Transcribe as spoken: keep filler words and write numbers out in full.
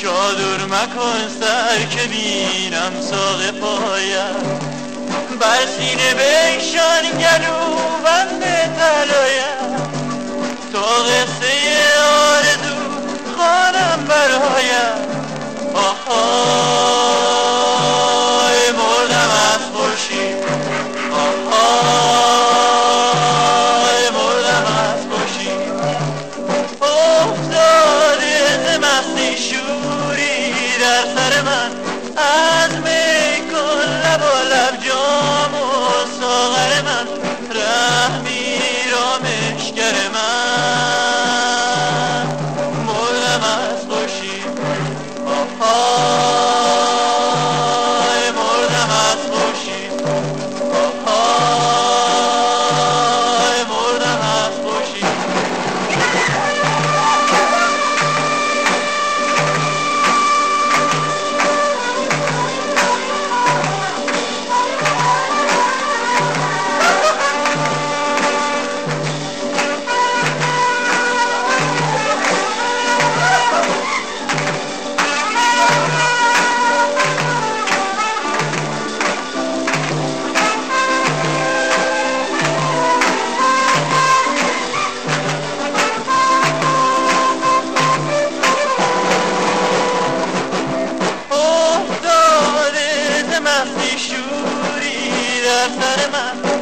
چادر مکن سر که بینم ساق پایم، بر سینه بکشان گلو بند طلایم، تا قصه آرزو خوانم برایم. آهای مردم از خورشید، آهای مردم از خورشید، افتاده ز مستی شوری در سر من، از می کن لب و لب جام و ساغر من، رحمی رامشگر من، مردم از خورشید. آهای مردم از خورشید، آهای مردم از خورشید. مستی شوری در سر من،